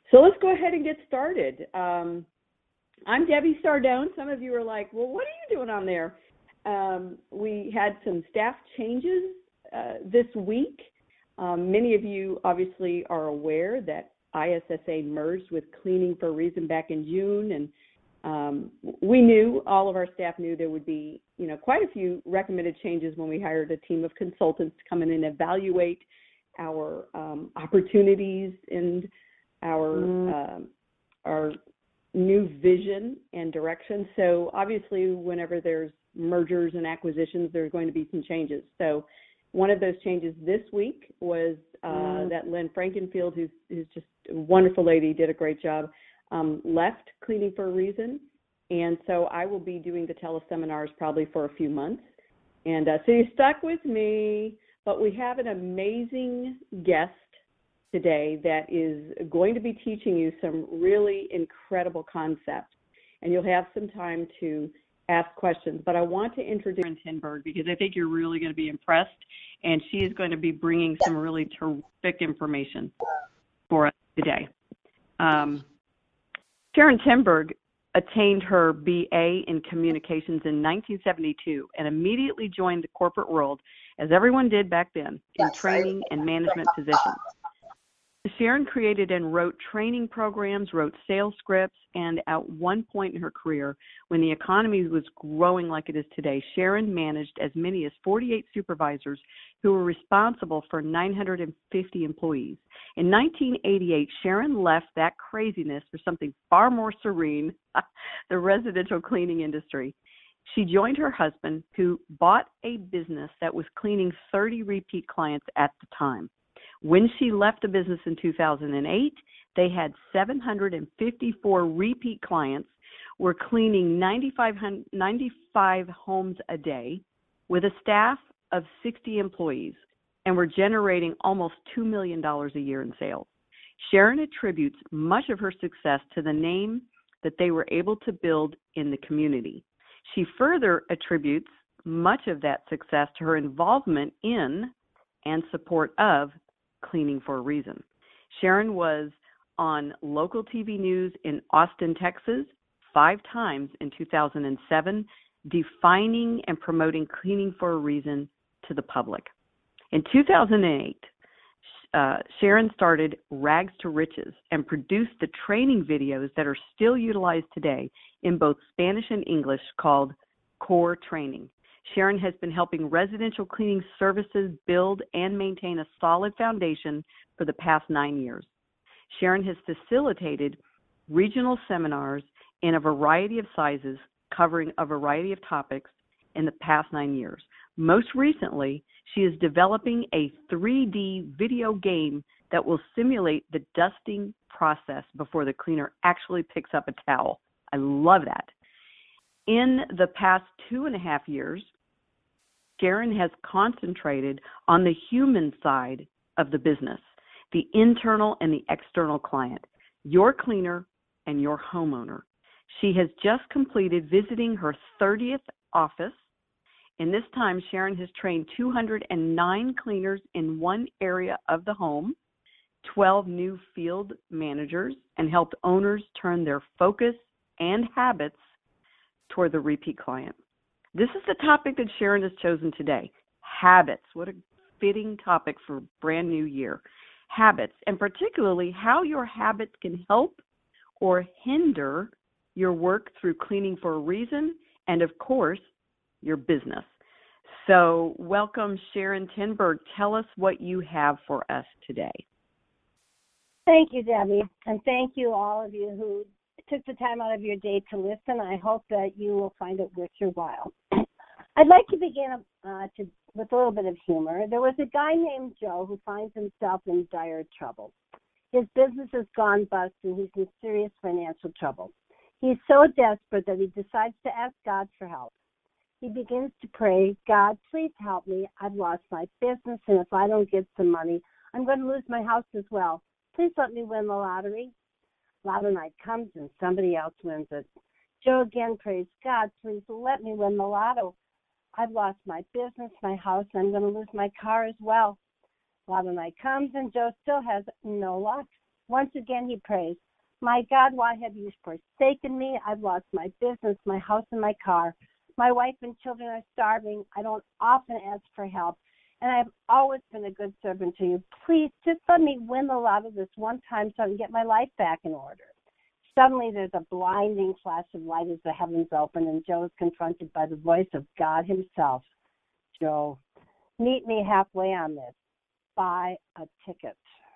So let's go ahead and get started. I'm Debbie Sardone. Some of you are like, well, what are you doing on there? We had some staff changes this week. Many of you obviously are aware that ISSA merged with Cleaning for a Reason back in June, and we knew, all of our staff knew, there would be, quite a few recommended changes when we hired a team of consultants to come in and evaluate our opportunities and our new vision and direction. So obviously, whenever there's mergers and acquisitions, there's going to be some changes. So one of those changes this week was that Lynn Frankenfield, who's just a wonderful lady, did a great job, left Cleaning for a Reason. And so I will be doing the teleseminars probably for a few months. And so you're stuck with me, but we have an amazing guest today that is going to be teaching you some really incredible concepts. And you'll have some time to ask questions. But I want to introduce Sharon Tinberg because I think you're really going to be impressed. And she is going to be bringing some really terrific information for us today. Sharon Tinberg attained her BA in communications in 1972 and immediately joined the corporate world, as everyone did back then, in training and management positions. Sharon created and wrote training programs, wrote sales scripts, and at one point in her career, when the economy was growing like it is today, Sharon managed as many as 48 supervisors who were responsible for 950 employees. In 1988, Sharon left that craziness for something far more serene, the residential cleaning industry. She joined her husband, who bought a business that was cleaning 30 repeat clients at the time. When she left the business in 2008, they had 754 repeat clients, were cleaning 95 homes a day with a staff of 60 employees, and were generating almost $2 million a year in sales. Sharon attributes much of her success to the name that they were able to build in the community. She further attributes much of that success to her involvement in and support of Cleaning for a Reason. Sharon was on local TV news in Austin, Texas, 5 times in 2007, defining and promoting Cleaning for a Reason to the public. In 2008, Sharon started Rags to Riches and produced the training videos that are still utilized today in both Spanish and English called Core Training. Sharon has been helping residential cleaning services build and maintain a solid foundation for the past 9 years. Sharon has facilitated regional seminars in a variety of sizes covering a variety of topics in the past 9 years. Most recently, she is developing a 3D video game that will simulate the dusting process before the cleaner actually picks up a towel. I love that. In the past 2.5 years, Sharon has concentrated on the human side of the business, the internal and the external client, your cleaner and your homeowner. She has just completed visiting her 30th office. In this time, Sharon has trained 209 cleaners in one area of the home, 12 new field managers, and helped owners turn their focus and habits toward the repeat client. This is the topic that Sharon has chosen today, habits. What a fitting topic for a brand new year. Habits, and particularly how your habits can help or hinder your work through Cleaning for a Reason and, of course, your business. So welcome, Sharon Tinberg. Tell us what you have for us today. Thank you, Debbie, and thank you all of you who took the time out of your day to listen. I hope that you will find it worth your while. I'd like to begin with a little bit of humor. There was a guy named Joe who finds himself in dire trouble. His business has gone bust and he's in serious financial trouble. He's so desperate that he decides to ask God for help. He begins to pray, God, please help me. I've lost my business, and if I don't get some money, I'm going to lose my house as well. Please let me win the lottery. Lotto night comes and somebody else wins it. Joe again prays, God, please let me win the lotto. I've lost my business, my house, and I'm going to lose my car as well. Lotto night comes and Joe still has no luck. Once again, he prays, "My God, why have you forsaken me? I've lost my business, my house, and my car. My wife and children are starving. I don't often ask for help, and I've always been a good servant to you. Please, just let me win the lotto this one time so I can get my life back in order." Suddenly, there's a blinding flash of light as the heavens open, and Joe is confronted by the voice of God himself. "Joe, meet me halfway on this. Buy a ticket."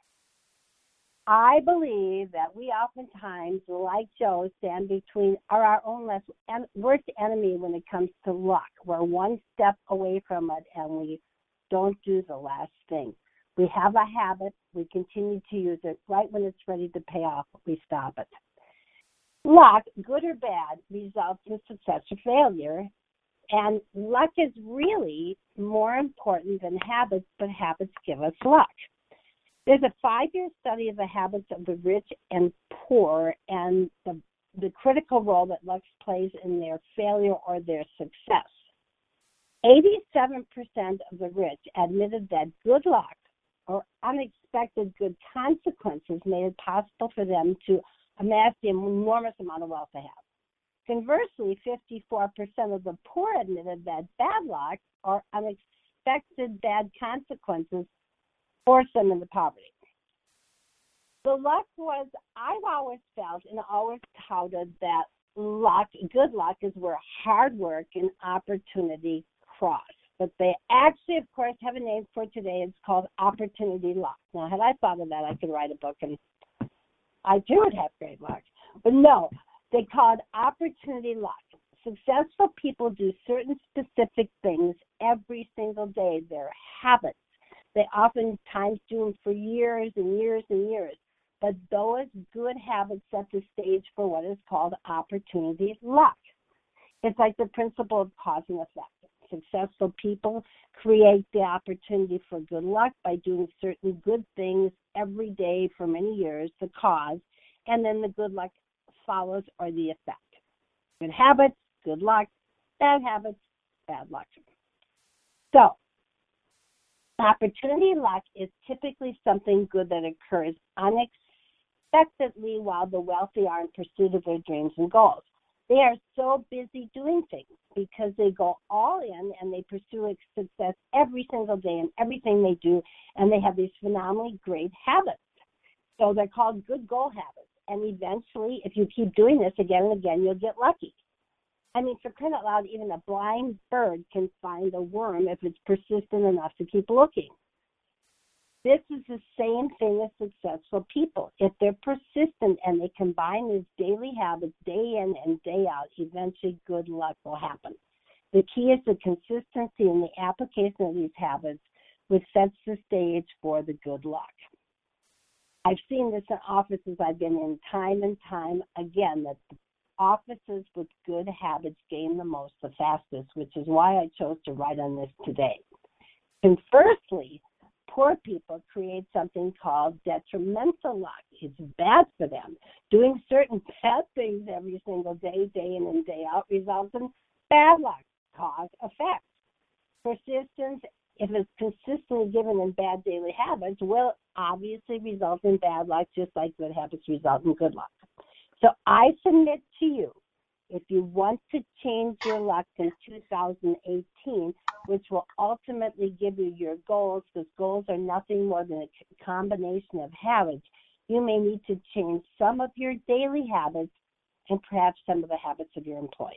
I believe that we oftentimes, like Joe, stand between our own worst enemy when it comes to luck. We're one step away from it, and we don't do the last thing. We have a habit. We continue to use it. Right when it's ready to pay off, we stop it. Luck, good or bad, results in success or failure. And luck is really more important than habits, but habits give us luck. There's a 5-year study of the habits of the rich and poor and the critical role that luck plays in their failure or their success. 87% of the rich admitted that good luck or unexpected good consequences made it possible for them to amass the enormous amount of wealth they have. Conversely, 54% of the poor admitted that bad luck or unexpected bad consequences forced them into poverty. The luck was, I've always felt and always touted that luck, good luck, is where hard work and opportunity cross. But they actually, of course, have a name for it today. It's called opportunity luck. Now, had I thought of that, I could write a book and I too would have great luck. But no, they call it opportunity luck. Successful people do certain specific things every single day. They're habits. They oftentimes do them for years and years and years. But those good habits set the stage for what is called opportunity luck. It's like the principle of cause and effect. Successful people create the opportunity for good luck by doing certain good things every day for many years, the cause, and then the good luck follows or the effect. Good habits, good luck. Bad habits, bad luck. So, opportunity luck is typically something good that occurs unexpectedly while the wealthy are in pursuit of their dreams and goals. They are so busy doing things because they go all in and they pursue success every single day in everything they do, and they have these phenomenally great habits. So they're called good goal habits. And eventually, if you keep doing this again and again, you'll get lucky. I mean, for crying out loud, even a blind bird can find a worm if it's persistent enough to keep looking. This is the same thing as successful people. If they're persistent and they combine these daily habits day in and day out, eventually good luck will happen. The key is the consistency in the application of these habits, which sets the stage for the good luck. I've seen this in offices I've been in time and time again, that the offices with good habits gain the most, the fastest, which is why I chose to write on this today. Conversely, poor people create something called detrimental luck. It's bad for them. Doing certain bad things every single day, day in and day out, results in bad luck, cause, effect. Persistence, if it's consistently given in bad daily habits, will obviously result in bad luck, just like good habits result in good luck. So I submit to you, if you want to change your luck in 2018, which will ultimately give you your goals, because goals are nothing more than a combination of habits, you may need to change some of your daily habits and perhaps some of the habits of your employees.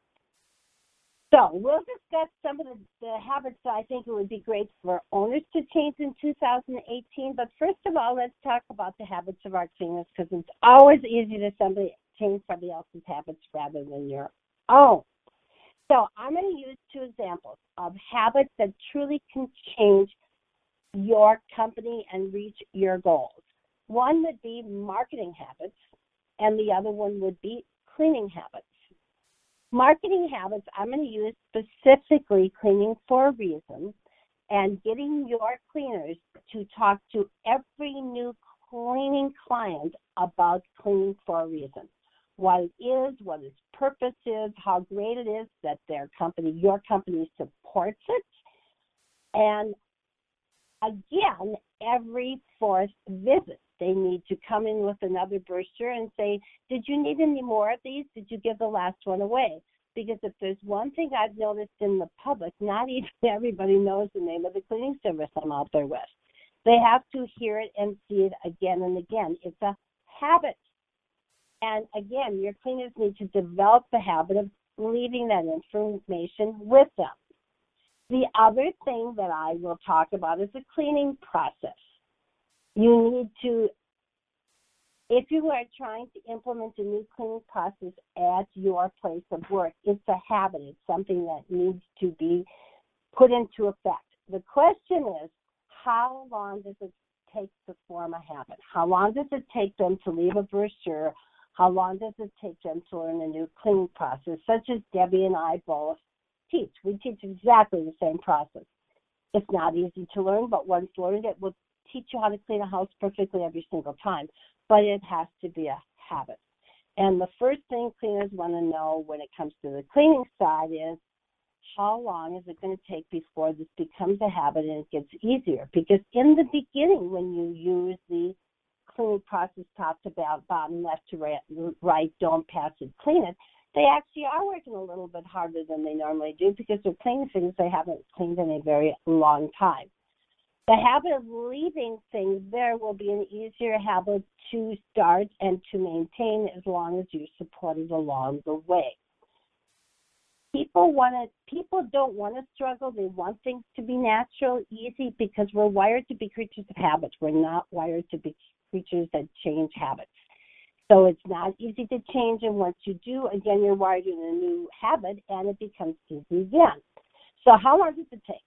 So we'll discuss some of the habits that I think it would be great for owners to change in 2018. But first of all, let's talk about the habits of our cleaners, because it's always easy to change somebody else's habits rather than your own. So I'm going to use 2 examples of habits that truly can change your company and reach your goals. One would be marketing habits, and the other one would be cleaning habits. Marketing habits, I'm going to use specifically cleaning for a reason, and getting your cleaners to talk to every new cleaning client about cleaning for a reason. What it is, what its purpose is, how great it is that your company supports it, and Again, every fourth visit, they need to come in with another brochure and say, did you need any more of these? Did you give the last one away? Because if there's one thing I've noticed in the public, not even everybody knows the name of the cleaning service I'm out there with. They have to hear it and see it again and again. It's a habit. And again, your cleaners need to develop the habit of leaving that information with them. The other thing that I will talk about is the cleaning process. You need to, if you are trying to implement a new cleaning process at your place of work, it's a habit. It's something that needs to be put into effect. The question is, how long does it take to form a habit? How long does it take them to leave a brochure? How long does it take them to learn a new cleaning process, such as Debbie and I both teach? We teach exactly the same process. It's not easy to learn, but once learned, it will teach you how to clean a house perfectly every single time. But it has to be a habit. And the first thing cleaners want to know when it comes to the cleaning side is, how long is it going to take before this becomes a habit and it gets easier? Because in the beginning, when you use the cleaning process top to bottom, left to right, don't pass it, clean it, they actually are working a little bit harder than they normally do because they're cleaning things they haven't cleaned in a very long time. The habit of leaving things there will be an easier habit to start and to maintain as long as you support it along the way. People don't want to struggle. They want things to be natural, easy, because we're wired to be creatures of habits. We're not wired to be creatures that change habits. So it's not easy to change, and once you do, again, you're wired in a new habit, and it becomes easy again. So how long does it take?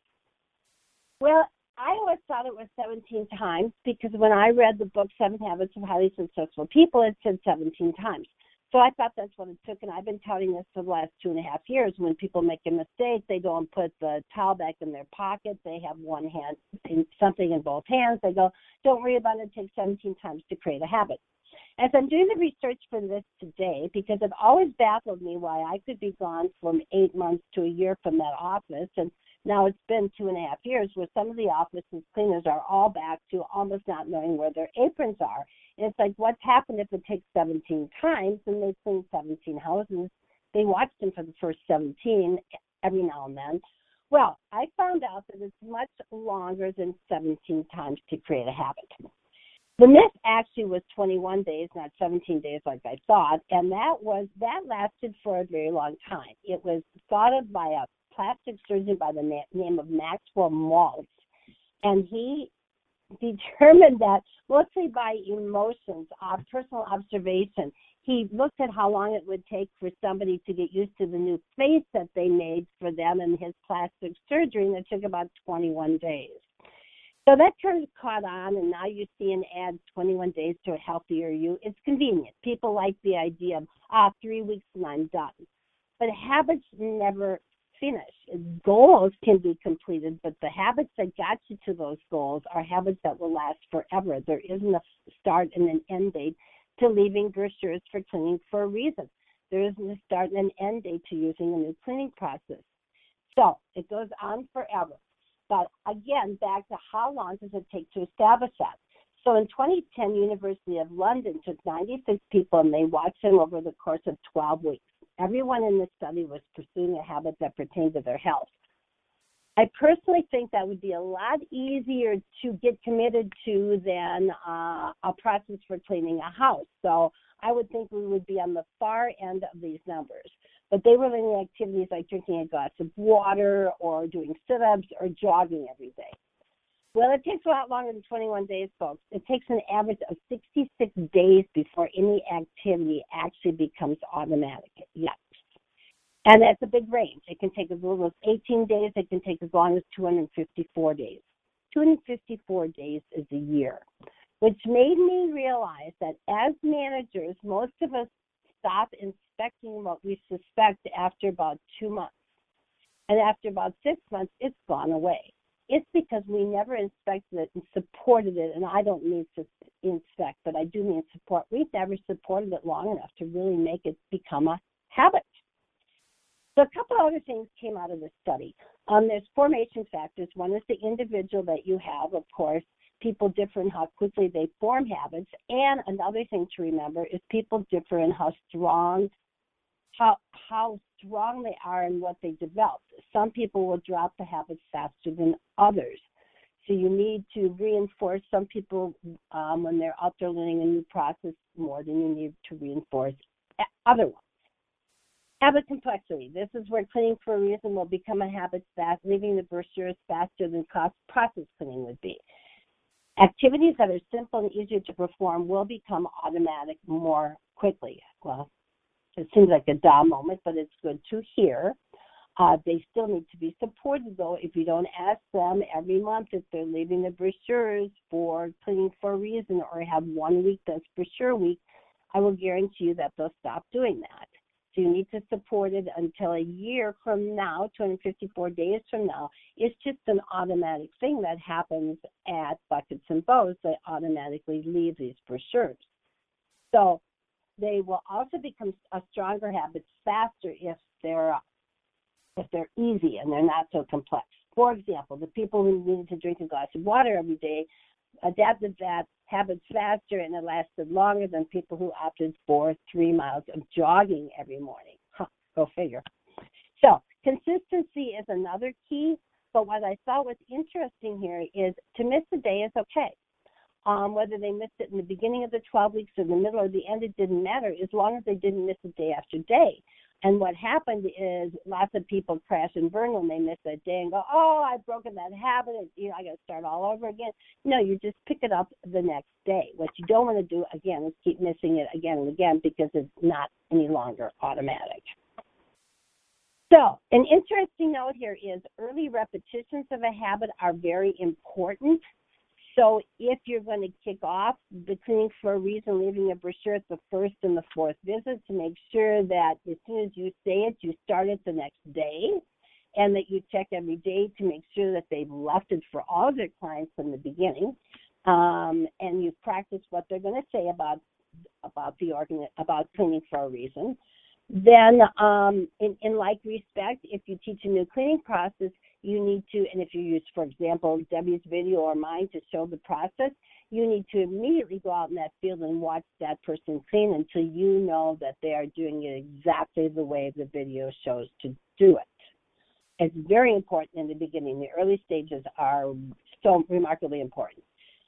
Well, I always thought it was 17 times because when I read the book, 7 Habits of Highly Successful People, it said 17 times. So I thought that's what it took, and I've been counting this for the last 2.5 years. When people make a mistake, they don't put the towel back in their pocket. They have one hand, something in both hands. They go, don't worry about it. It takes 17 times to create a habit. As I'm doing the research for this today, because it always baffled me why I could be gone from 8 months to a year from that office, and now it's been 2.5 years where some of the offices cleaners are all back to almost not knowing where their aprons are. And it's like, what's happened if it takes 17 times and they clean 17 houses? They watch them for the first 17 every now and then. Well, I found out that it's much longer than 17 times to create a habit. The myth actually was 21 days, not 17 days like I thought, and that lasted for a very long time. It was thought of by a plastic surgeon by the name of Maxwell Maltz, and he determined that mostly by emotions, personal observation. He looked at how long it would take for somebody to get used to the new face that they made for them in his plastic surgery, and it took about 21 days. So that term caught on, and now you see an ad, 21 days to a healthier you. It's convenient. People like the idea of, 3 weeks and I'm done. But habits never finish. Goals can be completed, but the habits that got you to those goals are habits that will last forever. There isn't a start and an end date to leaving brochures for cleaning for a reason. There isn't a start and an end date to using a new cleaning process. So it goes on forever. But again, back to how long does it take to establish that? So in 2010, University of London took 96 people and they watched them over the course of 12 weeks. Everyone in this study was pursuing a habit that pertained to their health. I personally think that would be a lot easier to get committed to than a process for cleaning a house. So I would think we would be on the far end of these numbers. But they were doing activities like drinking a glass of water or doing sit-ups or jogging every day. Well, it takes a lot longer than 21 days, folks. It takes an average of 66 days before any activity actually becomes automatic. Yes. And that's a big range. It can take as little as 18 days. It can take as long as 254 days. 254 days is a year, which made me realize that as managers, most of us stop inspecting what we suspect after about 2 months. And after about 6 months, it's gone away. It's because we never inspected it and supported it, and I don't mean to inspect, but I do mean support. We've never supported it long enough to really make it become a habit. So a couple other things came out of this study. There's formation factors. One is the individual that you have, of course. People differ in how quickly they form habits. And another thing to remember is people differ in how strong they are in what they develop. Some people will drop the habits faster than others. So you need to reinforce some people when they're out there learning a new process more than you need to reinforce other ones. Habit complexity. This is where cleaning for a reason will become a habit fast, leaving the brochures faster than process cleaning would be. Activities that are simple and easier to perform will become automatic more quickly. Well, it seems like a dumb moment, but it's good to hear. They still need to be supported, though. If you don't ask them every month if they're leaving the brochures for cleaning for a reason or have 1 week that's brochure week, I will guarantee you that they'll stop doing that. So you need to support it until a year from now, 254 days from now. It's just an automatic thing that happens at Buckets and Bows. They automatically leave these brochures. So they will also become a stronger habit faster if they're easy and they're not so complex. For example, the people who needed to drink a glass of water every day adapted that habit faster, and it lasted longer than people who opted for 3 miles of jogging every morning. Go figure. So consistency is another key, but what I thought was interesting here is to miss a day is okay. Whether they missed it in the beginning of the 12 weeks or the middle or the end, it didn't matter as long as they didn't miss it day after day. And what happened is lots of people crash and burn when they miss that day and go, oh, I've broken that habit, and, I got to start all over again. No, you just pick it up the next day. What you don't want to do, again, is keep missing it again and again because it's not any longer automatic. So an interesting note here is early repetitions of a habit are very important. So if you're going to kick off the cleaning for a reason, leaving a brochure at the first and the fourth visit, to make sure that as soon as you say it, you start it the next day, and that you check every day to make sure that they've left it for all of their clients from the beginning, and you've practiced what they're going to say about cleaning for a reason. Then in like respect, if you teach a new cleaning process, you need to, and if you use, for example, Debbie's video or mine to show the process, you need to immediately go out in that field and watch that person clean until you know that they are doing it exactly the way the video shows to do it. It's very important in the beginning. The early stages are so remarkably important.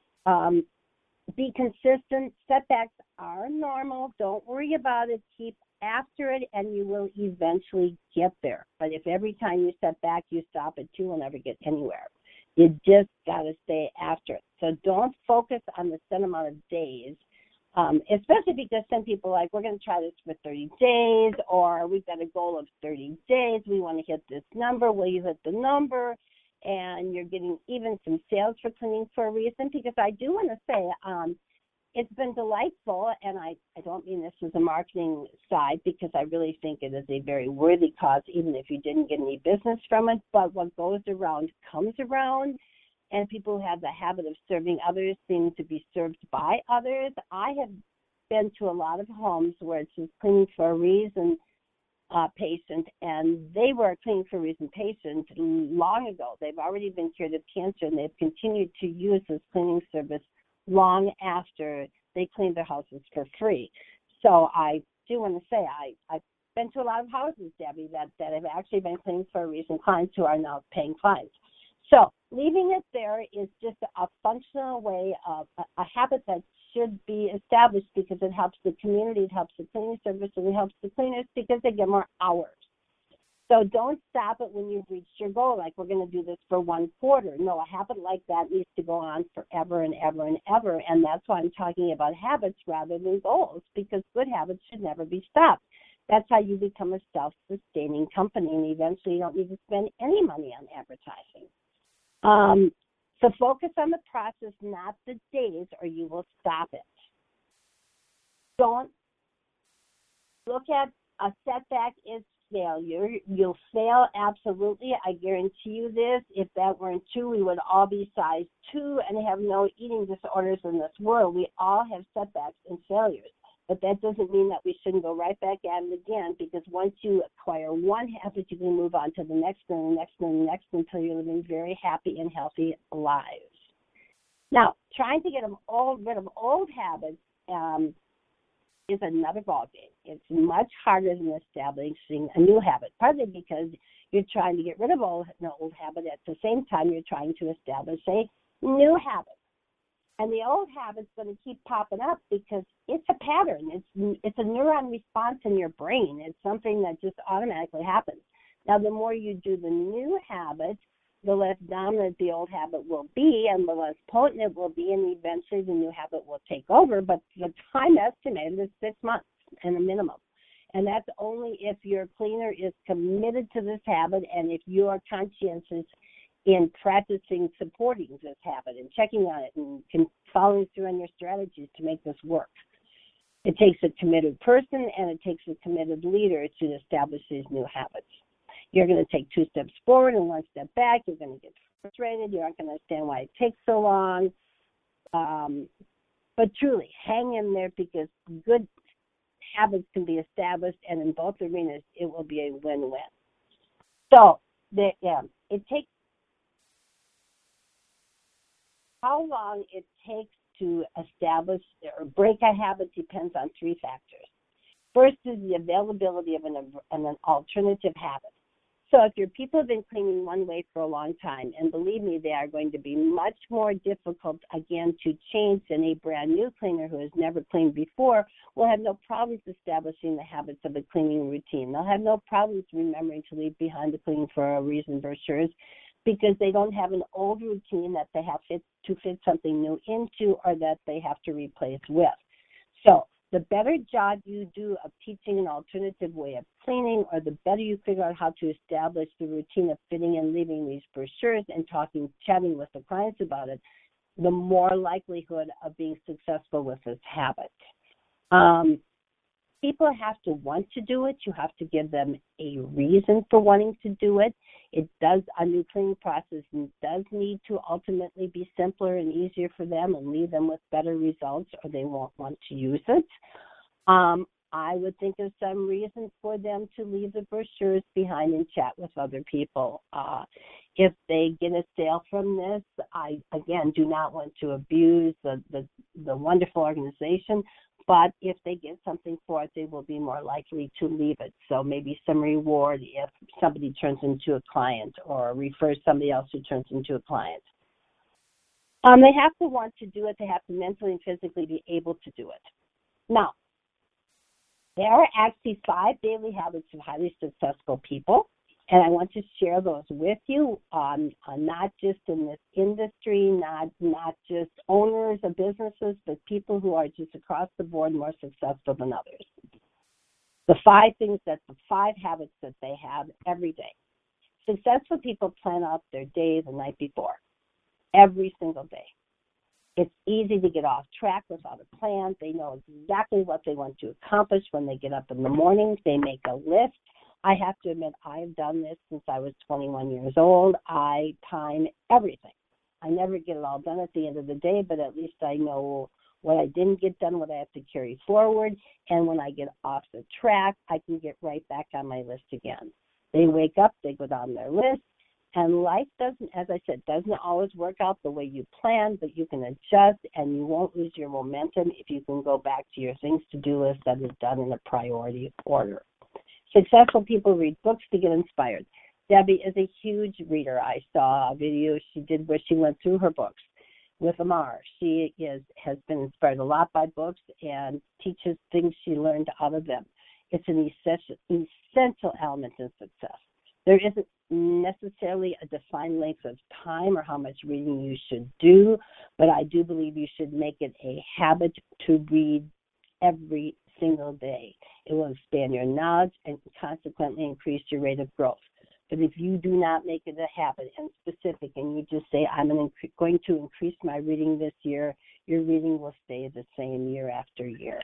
Be consistent. Setbacks are normal. Don't worry about it. Keep after it, and you will eventually get there. But if every time you set back, you stop it, you will never get anywhere. You just got to stay after it. So don't focus on the set amount of days, especially because some people are like, we're going to try this for 30 days, or we've got a goal of 30 days. We want to hit this number. Will you hit the number? And you're getting even some sales for cleaning for a reason, because I do want to say, it's been delightful, and I don't mean this as a marketing side because I really think it is a very worthy cause, even if you didn't get any business from it. But what goes around comes around, and people who have the habit of serving others seem to be served by others. I have been to a lot of homes where it's just cleaning for a reason patient, and they were a cleaning for a reason patient long ago. They've already been cured of cancer, and they've continued to use this cleaning service long after they cleaned their houses for free. So I do want to say I've been to a lot of houses, Debbie, that have actually been cleaning for a reason clients who are now paying clients. So leaving it there is just a functional way of a habit that should be established because it helps the community, it helps the cleaning service, and it helps the cleaners because they get more hours. So don't stop it when you've reached your goal, like we're going to do this for 1 quarter. No, a habit like that needs to go on forever and ever and ever, and that's why I'm talking about habits rather than goals, because good habits should never be stopped. That's how you become a self-sustaining company, and eventually you don't need to spend any money on advertising. So focus on the process, not the days, or you will stop it. Don't look at a setback as failure. You'll fail, absolutely. I guarantee you this. If that weren't true, we would all be size 2 and have no eating disorders in this world. We all have setbacks and failures. But that doesn't mean that we shouldn't go right back at it again, because once you acquire one habit, you can move on to the next one, and the next one, and the next one, until you're living very happy and healthy lives. Now, trying to get rid of old habits is another ballgame. It's much harder than establishing a new habit, partly because you're trying to get rid of an old habit. At the same time, you're trying to establish a new habit. And the old habit's going to keep popping up because it's a pattern. It's a neuron response in your brain. It's something that just automatically happens. Now, the more you do the new habit, the less dominant the old habit will be, and the less potent it will be, and eventually the new habit will take over. But the time estimated is 6 months and a minimum. And that's only if your cleaner is committed to this habit and if you are conscientious in practicing supporting this habit and checking on it and following through on your strategies to make this work. It takes a committed person and it takes a committed leader to establish these new habits. You're going to take 2 steps forward and 1 step back. You're going to get frustrated. You aren't going to understand why it takes so long. But truly, hang in there, because good habits can be established, and in both arenas, it will be a win-win. So, it takes how long it takes to establish or break a habit depends on 3 factors. First is the availability of an alternative habit. So if your people have been cleaning one way for a long time, and believe me, they are going to be much more difficult, again, to change than a brand new cleaner who has never cleaned before, will have no problems establishing the habits of a cleaning routine. They'll have no problems remembering to leave behind the cleaning for a reason brochures, because they don't have an old routine that they have to fit something new into, or that they have to replace with. So the better job you do of teaching an alternative way of cleaning, or the better you figure out how to establish the routine of fitting and leaving these brochures and chatting with the clients about it, the more likelihood of being successful with this habit. People have to want to do it. You have to give them a reason for wanting to do it. A new cleaning process does need to ultimately be simpler and easier for them and leave them with better results, or they won't want to use it. I would think of some reason for them to leave the brochures behind and chat with other people. If they get a sale from this, I, again, do not want to abuse the wonderful organization, but if they get something for it, they will be more likely to leave it. So maybe some reward if somebody turns into a client, or refers somebody else who turns into a client. They have to want to do it. They have to mentally and physically be able to do it. Now, there are actually 5 daily habits of highly successful people, and I want to share those with you, not just in this industry, not just owners of businesses, but people who are just across the board more successful than others. The 5 habits that they have every day. Successful people plan out their day the night before, every single day. It's easy to get off track without a plan. They know exactly what they want to accomplish when they get up in the morning. They make a list. I have to admit, I've done this since I was 21 years old. I time everything. I never get it all done at the end of the day, but at least I know what I didn't get done, what I have to carry forward, and when I get off the track, I can get right back on my list again. They wake up, they go down their list, and life doesn't always work out the way you plan, but you can adjust, and you won't lose your momentum if you can go back to your things to do list that is done in a priority order. Successful people read books to get inspired. Debbie is a huge reader. I saw a video she did where she went through her books with Amar. She has been inspired a lot by books and teaches things she learned out of them. It's an essential element in success. There isn't necessarily a defined length of time or how much reading you should do, but I do believe you should make it a habit to read every single day. It will expand your knowledge and consequently increase your rate of growth. But if you do not make it a habit and specific, and you just say, I'm going to increase my reading this year, your reading will stay the same year after year.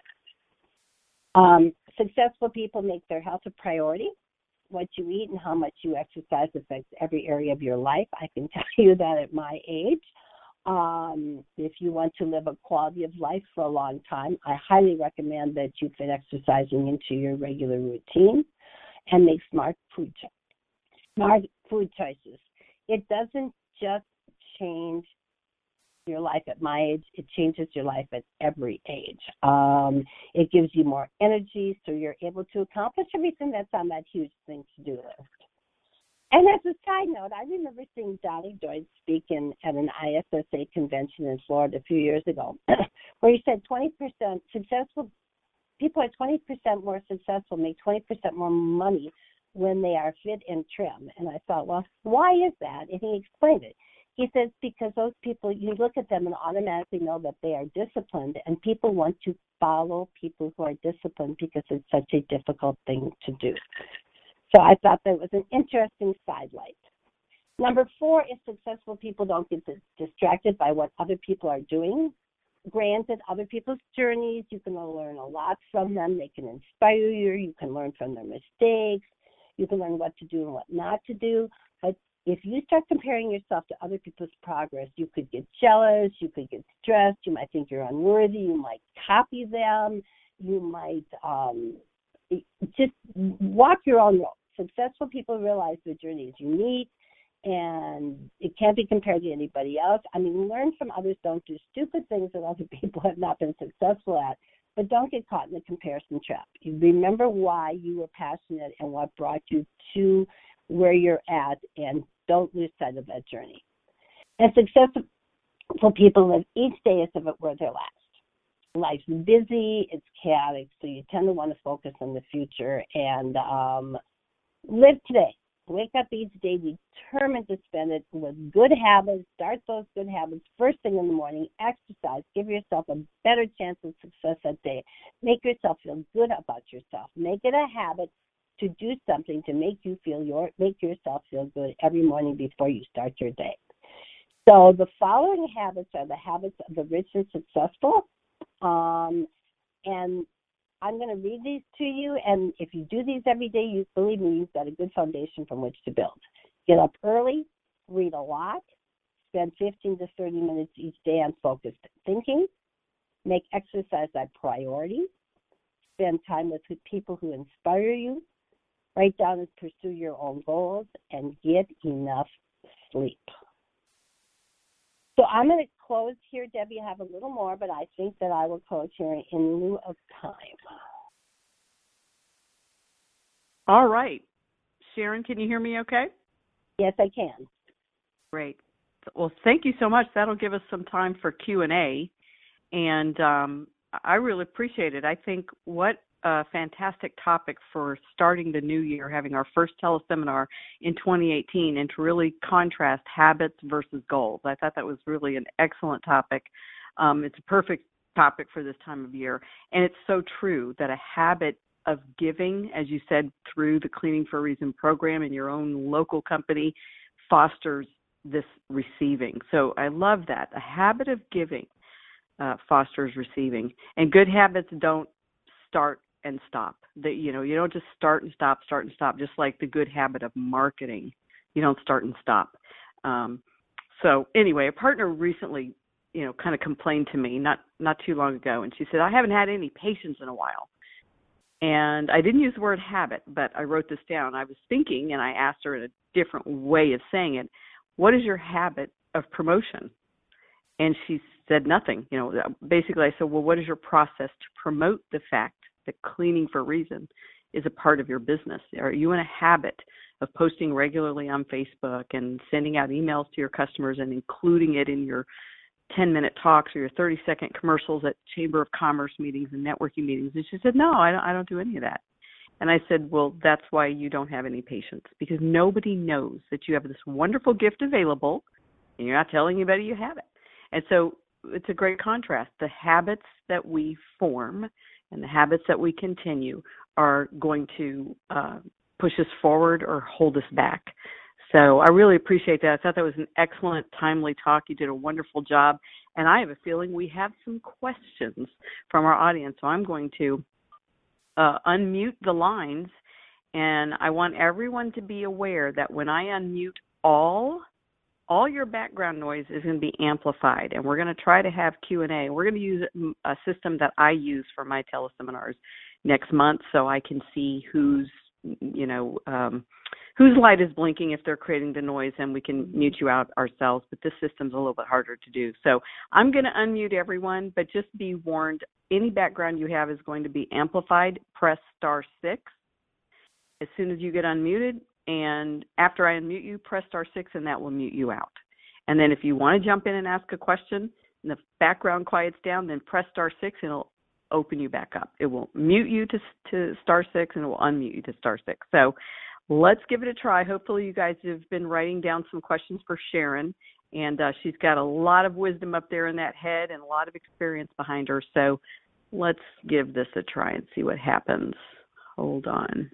Successful people make their health a priority. What you eat and how much you exercise affects every area of your life. I can tell you that at my age. If you want to live a quality of life for a long time, I highly recommend that you fit exercising into your regular routine and make smart food choices. It doesn't just change your life at my age, it changes your life at every age. It gives you more energy, so you're able to accomplish everything that's on that huge thing to do list. And as a side note, I remember seeing Donnie Doyd speak at an ISSA convention in Florida a few years ago, where he said 20% successful people are 20% more successful, make 20% more money when they are fit and trim. And I thought, well, why is that? And he explained it. He says, because those people, you look at them and automatically know that they are disciplined, and people want to follow people who are disciplined because it's such a difficult thing to do. So I thought that was an interesting sidelight. Number 4 is successful people don't get distracted by what other people are doing. Granted, other people's journeys, you can learn a lot from them. They can inspire you. You can learn from their mistakes. You can learn what to do and what not to do. But if you start comparing yourself to other people's progress, you could get jealous, you could get stressed, you might think you're unworthy, you might copy them, you might just walk your own road. Successful people realize their journey is unique and it can't be compared to anybody else. I mean, learn from others. Don't do stupid things that other people have not been successful at, but don't get caught in the comparison trap. You remember why you were passionate and what brought you to where you're at, and don't lose sight of that journey. And successful people live each day as if it were their last. Life's busy, it's chaotic, so you tend to want to focus on the future and live today. Wake up each day determined to spend it with good habits. Start those good habits first thing in the morning. Exercise. Give yourself a better chance of success that day. Make yourself feel good about yourself. Make it a habit to do something to make yourself feel good every morning before you start your day. So the following habits are the habits of the rich and successful. And I'm going to read these to you, and if you do these every day, you believe me, you've got a good foundation from which to build. Get up early, read a lot, spend 15 to 30 minutes each day on focused thinking, make exercise a priority, spend time with people who inspire you, write down and pursue your own goals, and get enough sleep. So I'm going to close here. Debbie, I have a little more, but I think that I will close here in lieu of time. All right. Sharon, can you hear me okay? Yes, I can. Great. Well, thank you so much. That'll give us some time for Q&A, and I really appreciate it. I think what a fantastic topic for starting the new year, having our first teleseminar in 2018, and to really contrast habits versus goals. I thought that was really an excellent topic. It's a perfect topic for this time of year. And it's so true that a habit of giving, as you said, through the Cleaning for a Reason program in your own local company, fosters this receiving. So I love that. A habit of giving fosters receiving. And good habits don't start and stop. You don't just start and stop, just like the good habit of marketing. You don't start and stop. So anyway, a partner recently, kind of complained to me not too long ago, and she said, I haven't had any patients in a while. And I didn't use the word habit, but I wrote this down. I was thinking, and I asked her in a different way of saying it, what is your habit of promotion? And she said nothing. Basically I said, well, what is your process to promote the fact that Cleaning for a Reason is a part of your business? Are you in a habit of posting regularly on Facebook and sending out emails to your customers and including it in your 10-minute talks or your 30-second commercials at Chamber of Commerce meetings and networking meetings? And she said, no, I don't do any of that. And I said, well, that's why you don't have any patients, because nobody knows that you have this wonderful gift available and you're not telling anybody you have it. And so it's a great contrast. The habits that we form and the habits that we continue are going to push us forward or hold us back. So I really appreciate that. I thought that was an excellent, timely talk. You did a wonderful job. And I have a feeling we have some questions from our audience. So I'm going to unmute the lines. And I want everyone to be aware that when I unmute all, all your background noise is going to be amplified, and we're going to try to have Q&A. We're going to use a system that I use for my teleseminars next month, so I can see whose light is blinking if they're creating the noise, and we can mute you out ourselves. But this system's a little bit harder to do. So I'm going to unmute everyone, but just be warned, any background you have is going to be amplified. Press *6 as soon as you get unmuted. And after I unmute you, press *6, and that will mute you out. And then if you want to jump in and ask a question and the background quiets down, then press *6, and it'll open you back up. It will mute you to *6, and it will unmute you to *6. So let's give it a try. Hopefully you guys have been writing down some questions for Sharon, and she's got a lot of wisdom up there in that head and a lot of experience behind her. So let's give this a try and see what happens. Hold on.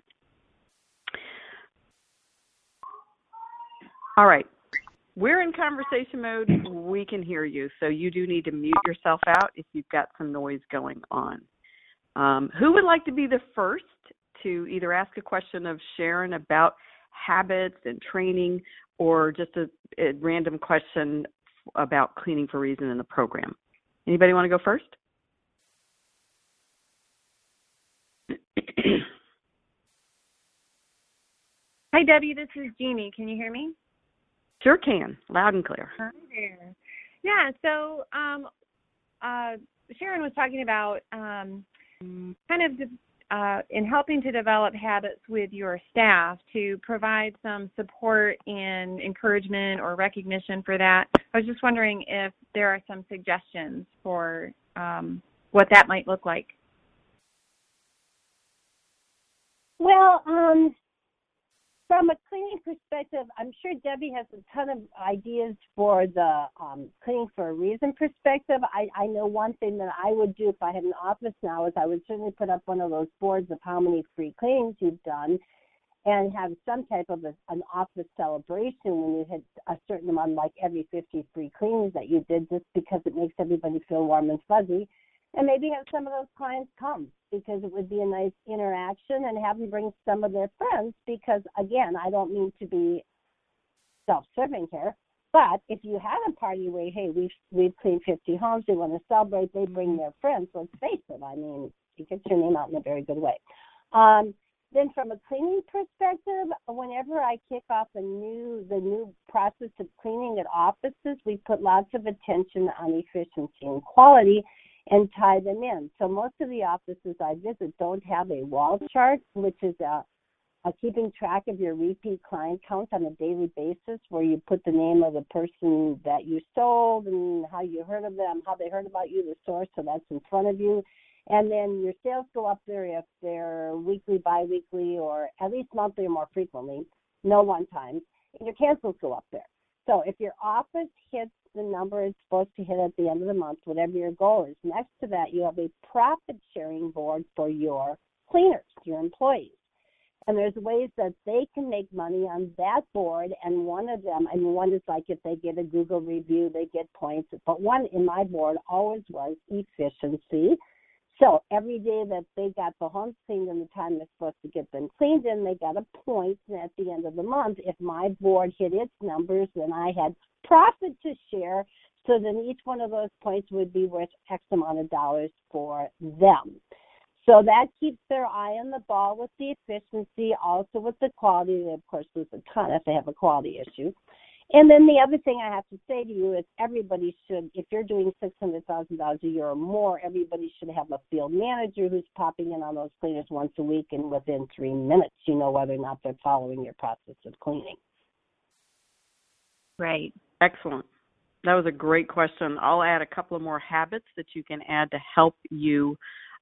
All right, we're in conversation mode. We can hear you, so you do need to mute yourself out if you've got some noise going on. Who would like to be the first to either ask a question of Sharon about habits and training, or just a random question about Cleaning for Reason in the program? Anybody want to go first? Hi, Debbie. This is Jeannie. Can you hear me? Sure can, loud and clear. Hi there. Yeah, so Sharon was talking about in helping to develop habits with your staff to provide some support and encouragement or recognition for that. I was just wondering if there are some suggestions for what that might look like. Well, from a cleaning perspective, I'm sure Debbie has a ton of ideas for the Cleaning for a Reason perspective. I know one thing that I would do if I had an office now is I would certainly put up one of those boards of how many free cleanings you've done and have some type of an office celebration when you hit a certain amount, like every 50 free cleanings that you did, just because it makes everybody feel warm and fuzzy. And maybe have some of those clients come, because it would be a nice interaction, and have them bring some of their friends, because, again, I don't mean to be self-serving here, but if you have a party where, hey, we've cleaned 50 homes, they want to celebrate, they bring their friends, let's face it, I mean, you get your name out in a very good way. Then from a cleaning perspective, whenever I kick off the new process of cleaning at offices, we put lots of attention on efficiency and quality and tie them in. So most of the offices I visit don't have a wall chart, which is a keeping track of your repeat client count on a daily basis, where you put the name of the person that you sold and how you heard of them, how they heard about you, the source, so that's in front of you. And then your sales go up there if they're weekly, bi-weekly, or at least monthly or more frequently, no one time. And your cancels go up there. So if your office hits the number it's supposed to hit at the end of the month, whatever your goal is, next to that you have a profit-sharing board for your cleaners, your employees. And there's ways that they can make money on that board, and one of them, one is like if they get a Google review, they get points. But one in my board always was efficiency. So every day that they got the homes cleaned in the time they're supposed to get them cleaned in, they got a point. And at the end of the month, if my board hit its numbers, then I had profit to share. So then each one of those points would be worth X amount of dollars for them. So that keeps their eye on the ball with the efficiency, also with the quality. They, of course, lose a ton if they have a quality issue. And then the other thing I have to say to you is everybody should, if you're doing $600,000 a year or more, everybody should have a field manager who's popping in on those cleaners once a week, and within 3 minutes, you know whether or not they're following your process of cleaning. Right. Excellent. That was a great question. I'll add a couple of more habits that you can add to help you,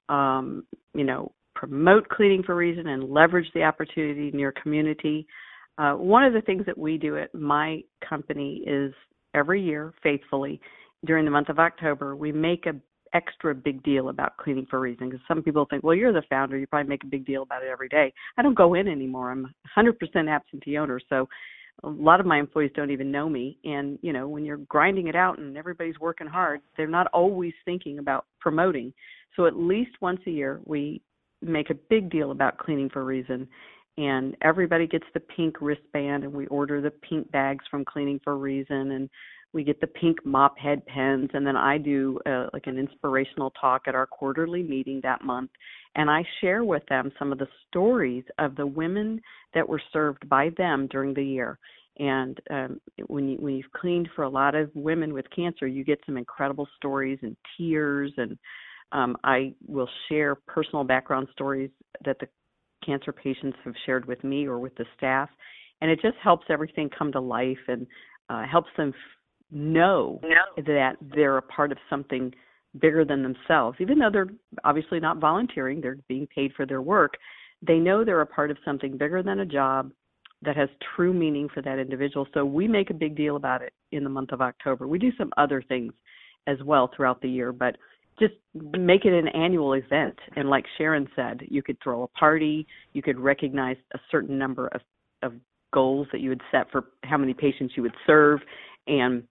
promote Cleaning for a Reason and leverage the opportunity in your community. One of the things that we do at my company is every year, faithfully, during the month of October, we make an extra big deal about Cleaning for a Reason, because some people think, well, you're the founder, you probably make a big deal about it every day. I don't go in anymore. I'm 100% absentee owner, so a lot of my employees don't even know me. And, when you're grinding it out and everybody's working hard, they're not always thinking about promoting. So at least once a year, we make a big deal about Cleaning for a Reason. and everybody gets the pink wristband, and we order the pink bags from Cleaning for a Reason, and we get the pink mop head pens, and then I do like an inspirational talk at our quarterly meeting that month, and I share with them some of the stories of the women that were served by them during the year. And when you've cleaned for a lot of women with cancer, you get some incredible stories and tears, and I will share personal background stories that the cancer patients have shared with me or with the staff, and it just helps everything come to life and helps them know that they're a part of something bigger than themselves. Even though they're obviously not volunteering, they're being paid for their work, they know they're a part of something bigger than a job that has true meaning for that individual. So we make a big deal about it in the month of October. We do some other things as well throughout the year, but just make it an annual event. And like Sharon said, you could throw a party, you could recognize a certain number of goals that you would set for how many patients you would serve. And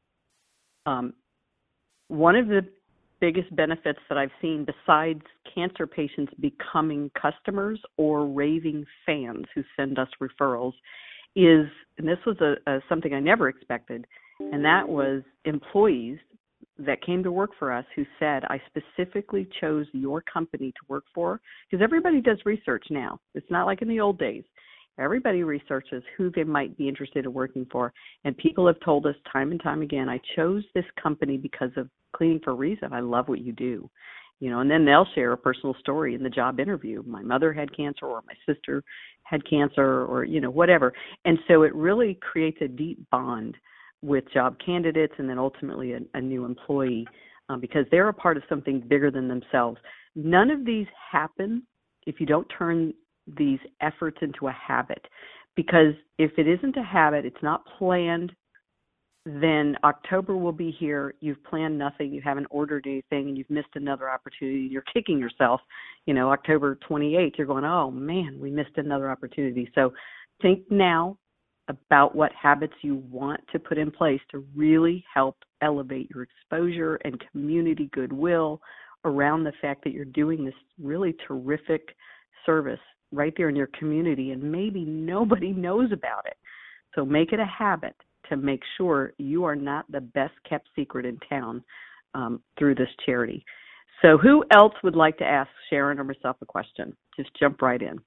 one of the biggest benefits that I've seen, besides cancer patients becoming customers or raving fans who send us referrals, is, and this was something I never expected, and that was employees that came to work for us who said, I specifically chose your company to work for, because everybody does research now. It's not like in the old days. Everybody researches who they might be interested in working for, and people have told us time and time again, I chose this company because of Cleaning for a Reason. I love what you do. And then they'll share a personal story in the job interview. My mother had cancer, or my sister had cancer, or, whatever. And so it really creates a deep bond with job candidates and then ultimately a new employee because they're a part of something bigger than themselves. None of these happen if you don't turn these efforts into a habit, because if it isn't a habit, it's not planned, then October will be here. You've planned nothing. You haven't ordered anything, and you've missed another opportunity. You're kicking yourself. October 28th, you're going, oh, man, we missed another opportunity. So think now about what habits you want to put in place to really help elevate your exposure and community goodwill around the fact that you're doing this really terrific service right there in your community, and maybe nobody knows about it. So make it a habit to make sure you are not the best kept secret in town through this charity. So who else would like to ask Sharon or myself a question? Just jump right in.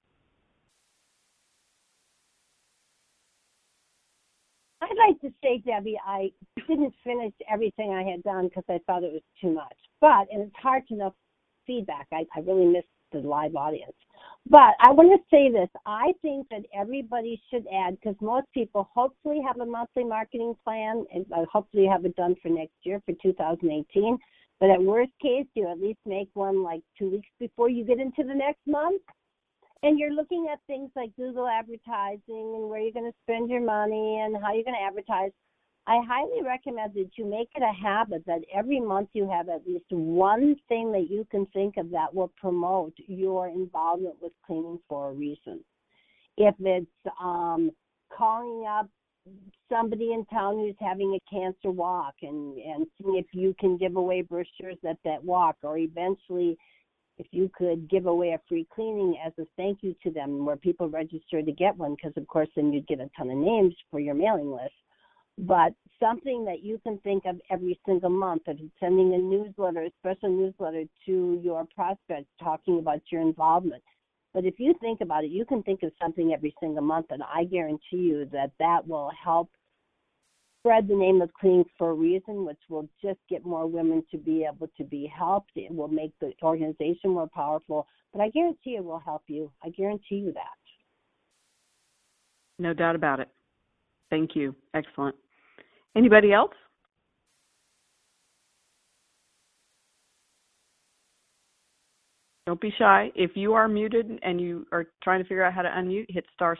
I'd like to say, Debbie, I didn't finish everything I had done because I thought it was too much. And it's hard to know feedback. I really missed the live audience. But I want to say this. I think that everybody should add, because most people hopefully have a monthly marketing plan, and hopefully have it done for next year, for 2018. But at worst case, you at least make one like 2 weeks before you get into the next month. And you're looking at things like Google advertising and where you're going to spend your money and how you're going to advertise. I highly recommend that you make it a habit that every month you have at least one thing that you can think of that will promote your involvement with Cleaning for a Reason. If it's calling up somebody in town who's having a cancer walk and seeing if you can give away brochures at that walk, or eventually if you could give away a free cleaning as a thank you to them where people register to get one, because of course then you'd get a ton of names for your mailing list. But something that you can think of every single month, if it's sending a newsletter, a special newsletter to your prospects talking about your involvement. But if you think about it, you can think of something every single month, and I guarantee you that will help spread the name of Cleaning for a Reason, which will just get more women to be able to be helped. It will make the organization more powerful. But I guarantee it will help you. I guarantee you that. No doubt about it. Thank you. Excellent. Anybody else? Don't be shy. If you are muted and you are trying to figure out how to unmute, hit *6.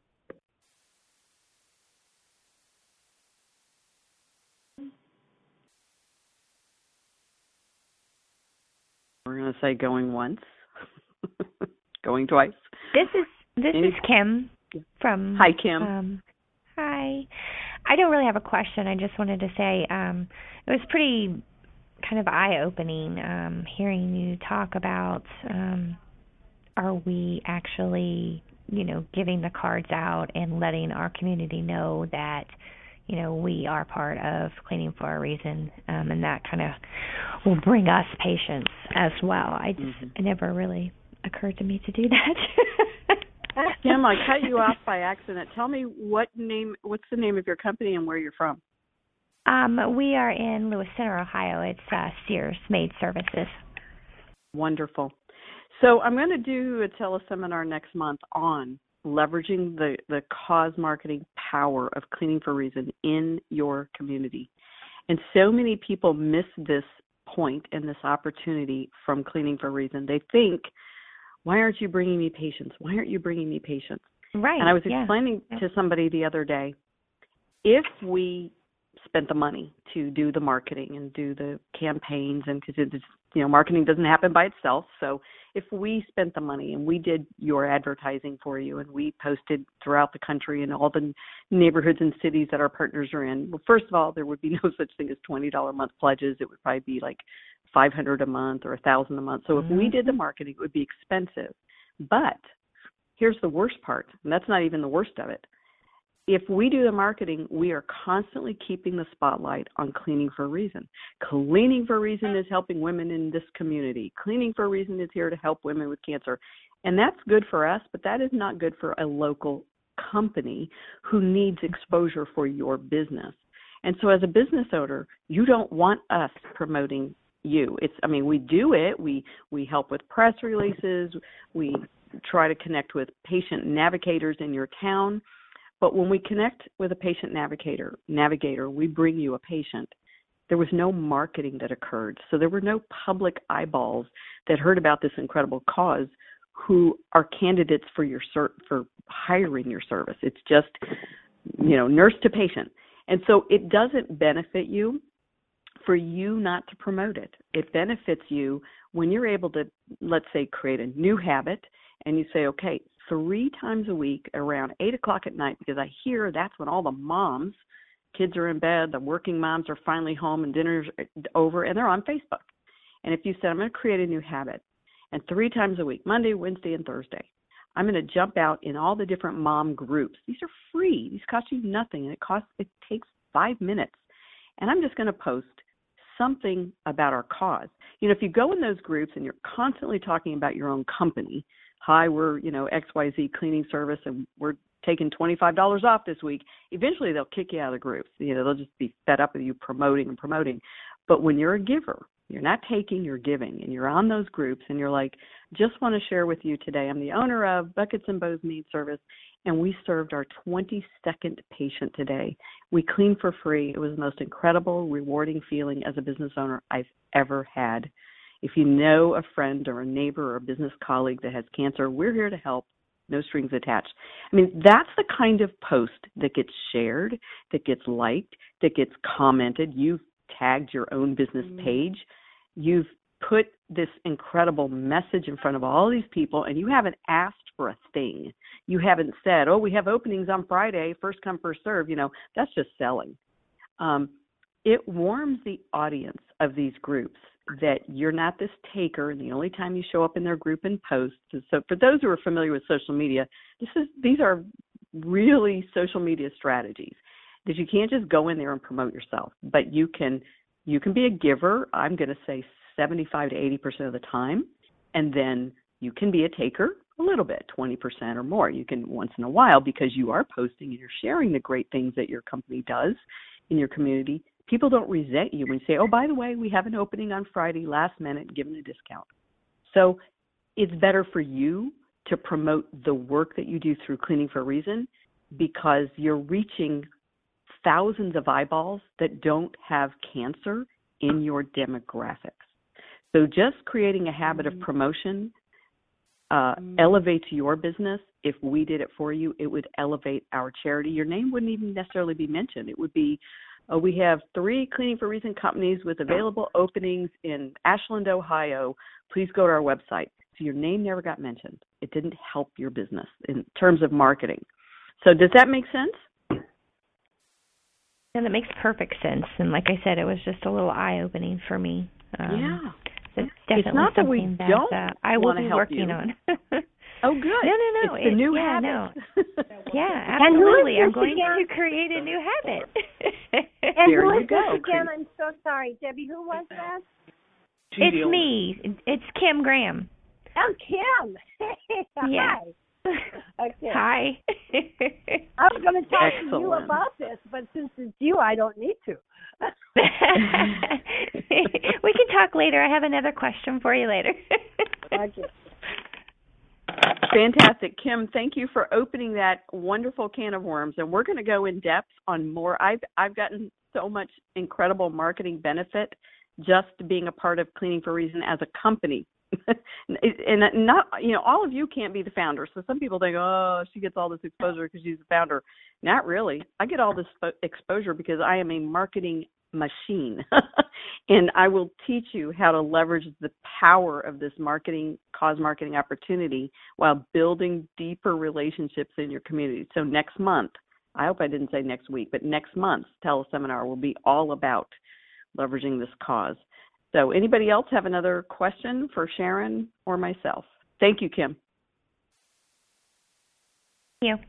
We're going to say going once, going twice. This is Kim from. Hi, Kim. Hi. I don't really have a question. I just wanted to say it was pretty kind of eye-opening hearing you talk about are we actually giving the cards out and letting our community know that, we are part of Cleaning for a Reason, and that kind of will bring us patients as well. It never really occurred to me to do that. Kim, I cut you off by accident. Tell me what's the name of your company and where you're from? We are in Lewis Center, Ohio. It's Sears Maid Services. Wonderful. So I'm going to do a teleseminar next month on leveraging the cause marketing power of Cleaning for a Reason in your community. And so many people miss this point and this opportunity from Cleaning for a Reason. They think, why aren't you bringing me patients? Why aren't you bringing me patients? Right. And I was explaining to somebody the other day, if we spent the money to do the marketing and do the campaigns, and because marketing doesn't happen by itself. So if we spent the money and we did your advertising for you and we posted throughout the country and all the neighborhoods and cities that our partners are in, well, first of all, there would be no such thing as $20 a month pledges. It would probably be like $500 a month or $1,000 a month. So if we did the marketing, it would be expensive. But here's the worst part, and that's not even the worst of it. If we do the marketing, we are constantly keeping the spotlight on Cleaning for a Reason. Cleaning for a Reason is helping women in this community. Cleaning for a Reason is here to help women with cancer. And that's good for us, but that is not good for a local company who needs exposure for your business. And so as a business owner, you don't want us promoting you. We do it. We help with press releases. We try to connect with patient navigators in your town. But when we connect with a patient navigator, we bring you a patient. There was no marketing that occurred. So there were no public eyeballs that heard about this incredible cause who are candidates for for hiring your service. It's just, nurse to patient. And so it doesn't benefit you for you not to promote it. It benefits you when you're able to, let's say, create a new habit and you say, okay, 3 times a week around 8 o'clock at night, because I hear that's when all the moms, kids are in bed, the working moms are finally home and dinner's over, and they're on Facebook. And if you said, I'm going to create a new habit, and 3 times a week, Monday, Wednesday, and Thursday, I'm going to jump out in all the different mom groups. These are free. These cost you nothing, and it takes 5 minutes. And I'm just going to post something about our cause. If you go in those groups and you're constantly talking about your own company, hi, we're, XYZ cleaning service and we're taking $25 off this week, eventually they'll kick you out of the groups. They'll just be fed up with you promoting. But when you're a giver, you're not taking, you're giving, and you're on those groups and you're like, just want to share with you today, I'm the owner of Buckets and Bows Maid Service, and we served our 22nd patient today. We cleaned for free. It was the most incredible, rewarding feeling as a business owner I've ever had. If you know a friend or a neighbor or a business colleague that has cancer, we're here to help, no strings attached. That's the kind of post that gets shared, that gets liked, that gets commented. You've tagged your own business page. You've put this incredible message in front of all these people, and you haven't asked for a thing. You haven't said, we have openings on Friday, first come, first serve. That's just selling. It warms the audience of these groups that you're not this taker, and the only time you show up in their group and post. So for those who are familiar with social media, these are really social media strategies that you can't just go in there and promote yourself, but you can be a giver. I'm going to say 75 to 80% of the time, and then you can be a taker a little bit, 20% or more. You can once in a while, because you are posting and you're sharing the great things that your company does in your community. People don't resent you when you say, by the way, we have an opening on Friday, last minute, given a discount. So it's better for you to promote the work that you do through Cleaning for a Reason, because you're reaching thousands of eyeballs that don't have cancer in your demographics. So just creating a habit of promotion elevates your business. If we did it for you, it would elevate our charity. Your name wouldn't even necessarily be mentioned. It would be, we have 3 Cleaning for a Reason companies with available openings in Ashland, Ohio. Please go to our website. So your name never got mentioned. It didn't help your business in terms of marketing. So does that make sense? And it makes perfect sense. And like I said, it was just a little eye-opening for me. Yeah. It's definitely not that we something don't that I will be help working you. on. Oh, good. No. It's the new yeah, habit. No. Yeah, And who absolutely. is I'm this going again? to create a new habit. And There who you is go. this again? I'm so sorry. Debbie, who was that? It's me. It's Kim Graham. Oh, Kim. Yeah. Hi. Okay. Hi. I was going to talk to you Excellent. about this, but since it's you, I don't need to. We can talk later. I have another question for you later. Okay. Fantastic. Kim, thank you for opening that wonderful can of worms. And we're going to go in depth on more. I've gotten so much incredible marketing benefit just being a part of Cleaning for a Reason as a company. And not, all of you can't be the founder. So some people think, oh, she gets all this exposure because she's the founder. Not really. I get all this exposure because I am a marketing machine. And I will teach you how to leverage the power of this cause marketing opportunity while building deeper relationships in your community. So next month, I hope I didn't say next week, but next month's teleseminar will be all about leveraging this cause. So anybody else have another question for Sharon or myself? Thank you, Kim. Thank you.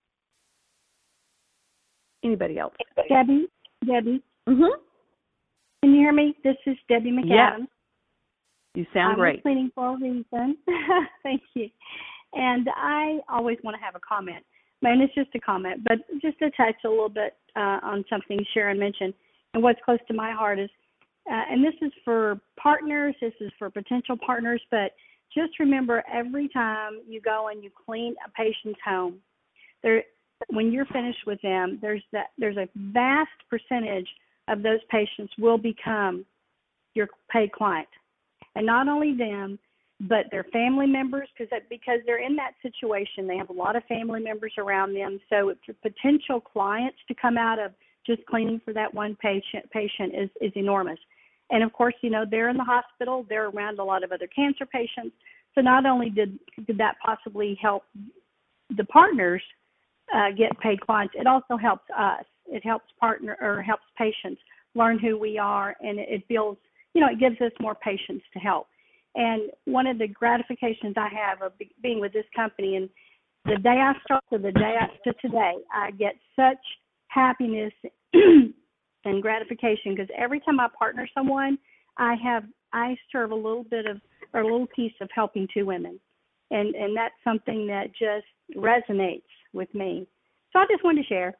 Anybody else? Debbie? Mm-hmm. Can you hear me? This is Debbie McAdams. Yes. You sound great. I'm Cleaning for a Reason. Thank you. And I always want to have a comment. And it's just a comment, but just to touch a little bit on something Sharon mentioned. And what's close to my heart is, and this is for partners, this is for potential partners, but just remember every time you go and you clean a patient's home, when you're finished with them, there's a vast percentage of those patients will become your paid client. And not only them, but their family members, because they're in that situation. They have a lot of family members around them. So it's potential clients to come out of just cleaning for that one patient is enormous. And, of course, they're in the hospital. They're around a lot of other cancer patients. So not only did that possibly help the partners get paid clients, it also helps us. It helps helps patients learn who we are, and it builds, it gives us more patients to help. And one of the gratifications I have of being with this company, and the day I start to the day to today, I get such happiness and gratification because every time I partner someone, I serve a little piece of helping two women, and that's something that just resonates with me. So I just wanted to share.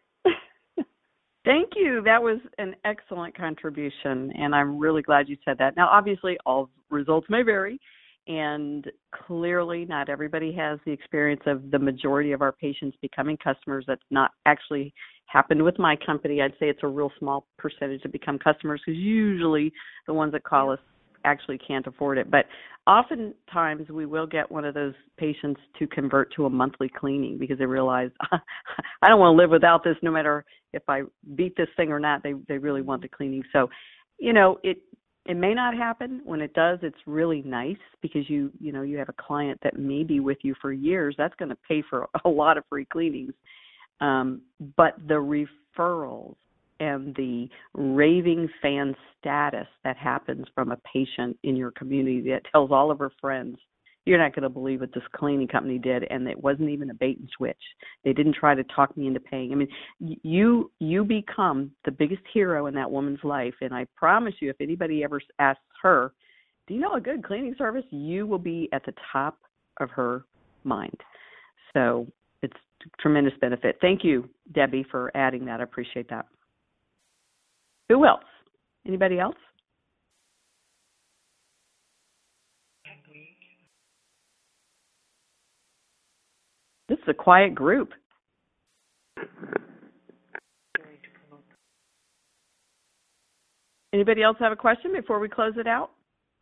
Thank you. That was an excellent contribution, and I'm really glad you said that. Now, obviously, all results may vary, and clearly not everybody has the experience of the majority of our patients becoming customers. That's not actually happened with my company. I'd say it's a real small percentage that become customers because usually the ones that call us actually can't afford it. But oftentimes we will get one of those patients to convert to a monthly cleaning because they realize, I don't want to live without this no matter if I beat this thing or not. They really want the cleaning. So, it may not happen. When it does, it's really nice because you have a client that may be with you for years. That's going to pay for a lot of free cleanings. But the referrals and the raving fan status that happens from a patient in your community that tells all of her friends, you're not going to believe what this cleaning company did, and it wasn't even a bait and switch. They didn't try to talk me into paying. I mean, you become the biggest hero in that woman's life, and I promise you, if anybody ever asks her, do you know a good cleaning service, you will be at the top of her mind. So it's a tremendous benefit. Thank you, Debbie, for adding that. I appreciate that. Who else? Anybody else? This is a quiet group. Anybody else have a question before we close it out?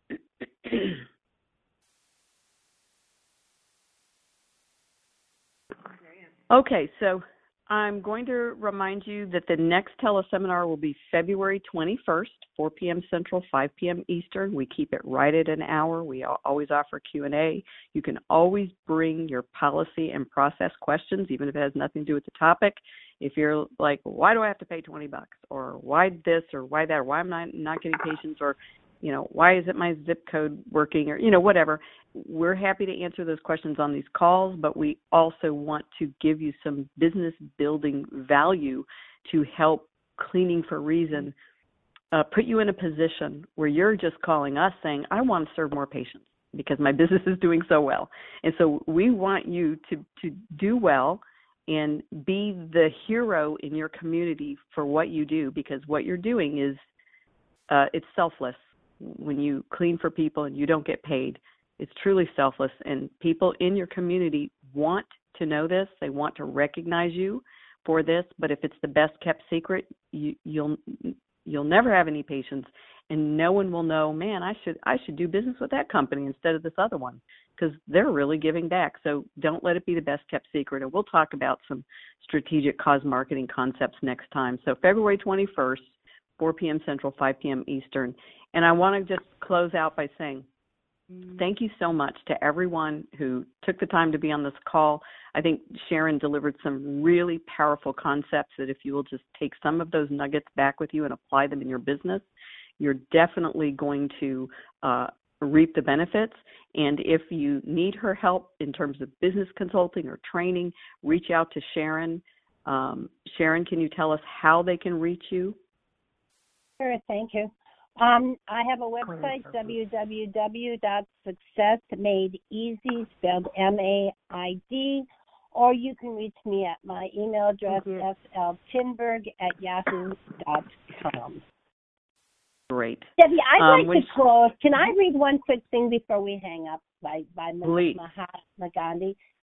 Okay, so I'm going to remind you that the next teleseminar will be February 21st, 4 p.m. Central, 5 p.m. Eastern. We keep it right at an hour. We always offer Q&A. You can always bring your policy and process questions, even if it has nothing to do with the topic. If you're like, why do I have to pay $20? Or why this or why that? Or why am I not getting patients? Or why isn't my zip code working, or, whatever. We're happy to answer those questions on these calls, but we also want to give you some business building value to help Cleaning for a Reason put you in a position where you're just calling us saying, I want to serve more patients because my business is doing so well. And so we want you to do well and be the hero in your community for what you do, because what you're doing is it's selfless. When you clean for people and you don't get paid, it's truly selfless. And people in your community want to know this. They want to recognize you for this. But if it's the best kept secret, you'll never have any patients, and no one will know, man, I should do business with that company instead of this other one, because they're really giving back. So don't let it be the best kept secret. And we'll talk about some strategic cause marketing concepts next time. So February 21st, 4 p.m. Central, 5 p.m. Eastern. And I want to just close out by saying thank you so much to everyone who took the time to be on this call. I think Sharon delivered some really powerful concepts that if you will just take some of those nuggets back with you and apply them in your business, you're definitely going to reap the benefits. And if you need her help in terms of business consulting or training, reach out to Sharon. Sharon, can you tell us how they can reach you? Sure, thank you. I have a website, www.successmadeeasy, spelled MAID, or you can reach me at my email address, sltinberg@yahoo.com. Great. Debbie, I'd like to close. Can I read one quick thing before we hang up by Mahatma Gandhi?